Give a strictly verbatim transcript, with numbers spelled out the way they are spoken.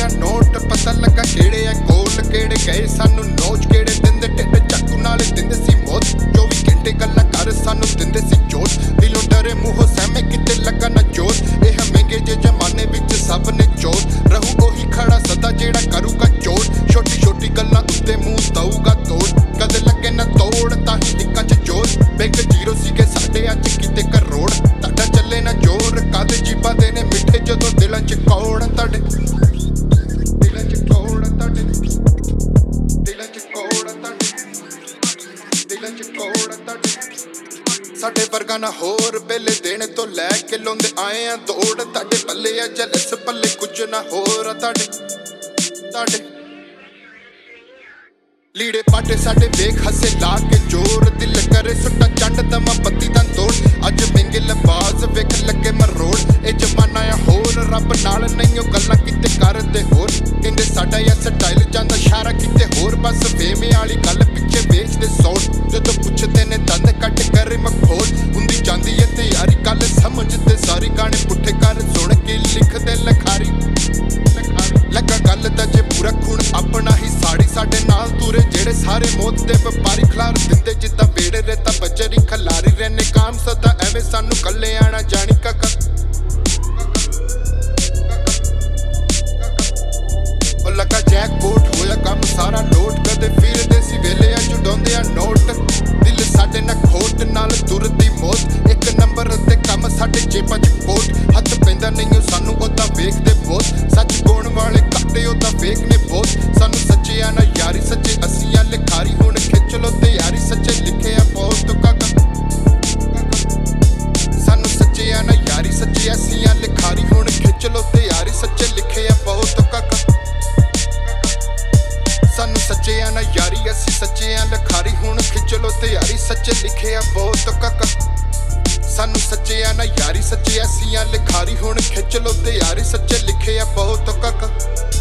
ਆ ਨੋਟ ਪਤਾ ਲੱਗਾ ਕਿਹੜੇ ਆ ਕੋਲ ਕਿਹੜੇ ਗਏ ਸਾਨੂੰ ਨੋਚ ਕਿਹੜੇ ਦਿੰਦੇ ਢਿੱਡ ਚਾਕੂ ਨਾਲੇ ਦਿੰਦੇ ਸੀ ਮੌਤ ਚੌਵੀ ਘੰਟੇ ਗੱਲਾਂ ਕਰ ਸਾਨੂੰ ਦਿੰਦੇ ਸੀ ਜੋਤ ਦਿਲੋਂ ਡਰੇ ਮੂੰਹੋਂ ਸਹਿਮੇ ਕਿਤੇ ਲੱਗਾ ਨਾ ਜੋਤ ਇਹ ਮਹਿੰਗੇ ਜੇ ਜ਼ਮਾਨੇ ਵਿੱਚ ਸਭ ਨੇ ਚੋਰ ਰਹੂ ਉਹੀ ਖੜਾ ਸਦਾ ਜਿਹੜਾ ਕਰੂਗਾ ਚੋਰ ਛੋਟੀ ਛੋਟੀ ਗੱਲਾਂ ਉੱਤੇ ਮੂੰਹ ਦਊਗਾ ਤੋੜ ਕਦੇ ਲੱਗੇ ਨਾ ਤੋੜ ਤਾਂ ਹੀ ਟਿੱਕਾਂ ਚ ਜੋਰ ਬੈਂਕ ਜ਼ੀਰੋ ਸੀਗੇ ਸਾਡੇ ਅੱਜ ਕਿਤੇ ਕਰੋੜ ਤੁਹਾਡਾ ਚੱਲੇ ਨਾ ਜੋਰ ਕਾਦੇ ਜੀਬਾਂ ਦੇ ਨੇ ਮਿੱਠੇ ਜਦੋਂ ਦਿਲਾਂ ਚ ਕੌੜ ਤੁਹਾਡੇ ਦਿਲਾਂ ਚ ਕੌੜ ਤੁਹਾਡੇ ਦਿਲਾਂ ਚ ਕੌੜ ਤੁਹਾਡੇ ਦਿਲਾਂ ਚ ਕੌੜ ਤੁਹਾਡੇ ਸਾਡੇ ਵਰਗਾ ਨਾ ਹੋਰ ਵੇਲੇ ਦੇਣੇ ਤੋਂ ਲੈ ਕੇ ਲਾਉਂਦੇ ਆਏ ਆ ਦੌੜ ਤੁਹਾਡੇ ਪੱਲੇ ਆ ਜਲਸ ਪੱਲੇ ਕੁਝ ਨਾ ਹੋਰ ਆ ਤੁਹਾਡੇ ਤੁਹਾਡੇ ਲੀੜੇ ਪਾਟੇ ਸਾਡੇ ਵੇਖ ਹੱਸੇ ਲਾ ਕੇ ਜੋਰ ਦਿਲ ਕਰੇ ਸੁੱਟਾ ਚੰਡ ਦਮਾ ਪੱਤੀ ਦਾ ਤੋੜ ਅੱਜ ਮਹਿੰਗੇ ਲਬਾਸ ਵੇਖ ਲੱਗੇ ਮਰੋੜ ਇਹ ਜ਼ਮਾਨਾ ਆ ਹੋਰ ਰੱਬ ਨਾਲ ਨਹੀਂ ਉਹ ਗੱਲਾਂ ਕਿਤੇ ਕਰਦੇ ਹੋਰ ਕਹਿੰਦੇ ਸਾਡਾ ਇਹ ਸਟਾਈਲ ਜਾਂਦਾ ਇਸ਼ਾਰਾ ਕਿਤੇ ਹੋਰ ਬਸ ਫੇਮੇ ਵਾਲੀ ਗੱਲ ਪਿੱਛੇ ਵੇਚਦੇ ਸੌਟ ਜਦੋਂ ਪੁੱਛਦੇ ਨੇ ਦੰਦ ਕੱਟ ਕਰੇ ਮਖੌਲ ਹੁੰਦੀ ਜਾਂਦੀ ਏ ਤੇ ਯਾਰੀ ਗੱਲ ਸਮਝਦੇ ਸਾਰੀ ਗਾਣੇ ਪੁੱਠੇ ਕਰ ਸੁਣ ਕੇ ਲਿਖਦੇ ਲਖਾਰੀ ਲੱਗਾ ਗੱਲ ਦਾ ਜੇ ਪੂਰਾ ਖੂਨ ਆਪਣਾ ਹੀ ਸਾੜੀ ਸਾਡੇ ਨਾਲ ਤੁਰੇ ਜਿਹੜੇ ਸਾਰੇ ਮੌਤ ਦੇ ਵਪਾਰੀ ਖਿਲਾਰ ਦਿੰਦੇ ਜਿੱਦਾਂ ਵੇੜੇ ਰੇਤਾ ਬਚਰੀ ਖਲਾਰੀ ਰਹਿਨੇ ਕਾਮ ਸਦਾ ਐਵੇਂ ਸਾਨੂੰ ਕੱਲੇ ਆਣਾ ਜਾਣੀ ਕਾਕਾ ਉਹ ਲੱਗਾ ਜੈਕਪੋਟ ਹੋਇਆ ਕੰਮ ਸਾਰਾ ਲੋਟ ਕਦੇ ਫਿਰਦੇ ਸੀ ਵੇਲੇ ਆ ਜੁਡਾਉਂਦੇ ਆ ਨੋਟ ਦਿਲ ਸਾਡੇ ਨਾਲ ਖੋਟ ਨਾਲ ਤੁਰਦੀ ਮੌਤ ਇੱਕ ਨੰਬਰ ਤੇ ਕੰਮ ਸਾਡੇ ਜੇਬਾਂ ਚ ਕੋਟ ਹੱਥ ਪੈਂਦਾ ਨਹੀਂ ਸਾਨੂੰ ਉਹਦਾ ਵੇਖਦੇ ਬਹੁਤ ਸੱਚ ਗਾਉਣ ਵਾਲੇ ਕੱਟੇ ਉਹਦਾ ਵੇਖ ਨੇ ਬਹੁਤ ਸਾਨੂੰ ਸੱਚੇ ਆ ਨਾ ਯਾਰੀ ਸੱਚੇ ਅਸੀਂ ਆ ਲਿਖਾਰੀ ਹੁਣ ਖਿੱਚ ਲੋ ਤੇ ਯਾਰੀ ਸੱਚੇ ਲਿਖੇ ਆ ਬਹੁਤ ਕਾਕਾ ਸਾਨੂੰ ਸੱਚੇ ਆ ਨਾ ਯਾਰੀ ਸੱਚੇ ਅਸੀਂ ਆ ਲਿਖਾਰੀ ਹੁਣ ਖਿੱਚ ਲੋ ਤੇ ਯਾਰੀ ਸੱਚੇ ਲਿਖੇ ਆ ਬਹੁਤ ਕਾਕਾ ਸਾਨੂੰ ਸੱਚੇ ਆ ਨਾ ਯਾਰੀ ਅਸੀਂ ਸੱਚੇ ਆ ਲਿਖਾਰੀ ਹੁਣ ਖਿੱਚ ਲੋ ਤੇ ਯਾਰੀ ਸੱਚੇ ਲਿਖੇ ਆ ਬਹੁਤ ਕਾਕਾ ਸਾਨੂੰ ਸੱਚੇ ਆ ਨਾ ਯਾਰੀ ਸੱਚੇ ਅਸੀਂ ਆ ਲਿਖਾਰੀ ਹੁਣ ਖਿੱਚ ਲੋ ਤੇ ਯਾਰੀ ਸੱਚੇ ਲਿਖੇ ਆ ਬਹੁਤ ਕਾਕਾ